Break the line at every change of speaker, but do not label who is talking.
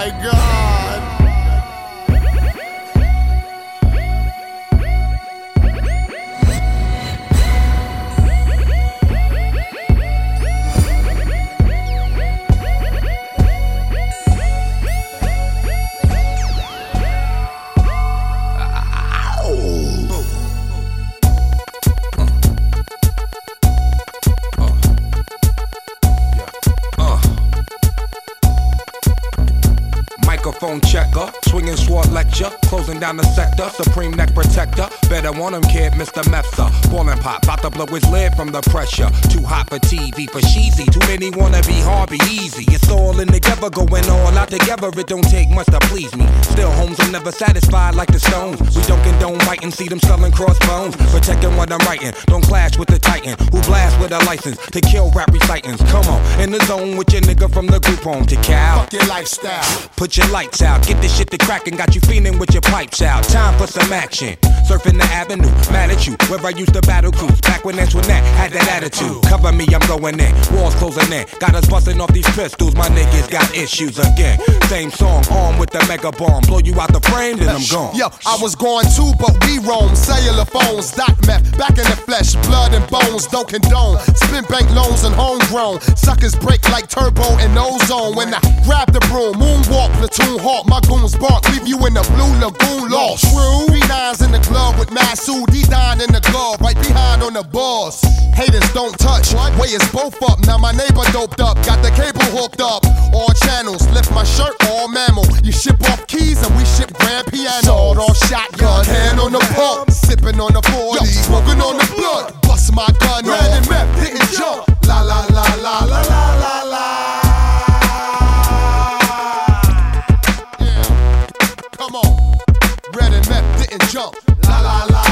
my God.
Microphone checker, swinging sword lecture, closing down the sector, supreme neck protector. Better want him, kid, Mr. Mepsa. Ballin' pop, bout to blow his lid from the pressure. Too hot for TV, for cheesy. Too many wanna be hard, be easy. It's all in together, going all out together. It don't take much to please me. Still, homes are never satisfied like the Stones. We don't condone biting, see them selling crossbones. Protecting what I'm writing, don't clash with the titan who blast with a license to kill rap recitants. Come on, in the zone with your nigga from the group home to Cal.
Fuck your lifestyle.
Put your lights out, get this shit to crackin', got you feeling with your pipes out. Time for some action. Surfing the avenue, mad at you, where I used to battle cruise. Back when Antoinette had that attitude. Cover me, I'm going in, walls closing in. Got us busting off these pistols, my niggas got issues again. Same song, armed with the mega bomb. Blow you out the frame, then I'm gone.
Yo, I was going too, but we roam. Cellular phones, doc meth, back in the flesh, blood and bones, don't condone. Spin bank loans and homegrown. Suckers break like turbo and ozone. When I grab the broom, moonwalk, platoon hawk, my goons bark, leave you in the blue lagoon lost. True. 3-9s in the glove with Masood, D9 in the glove, right behind on the balls. Haters don't touch, way is both up. Now my neighbor doped up, got the cable hooked up. All channels, lift my shirt, all mammal. You ship off keys and we ship grand piano. Sawed off shotgun, hand on the pump, sipping on the 40, smoking on the blood. Bust my gun, ran and meth, didn't jump. La la la la la la la la. Yeah, come on. Red and meth didn't jump. La la la.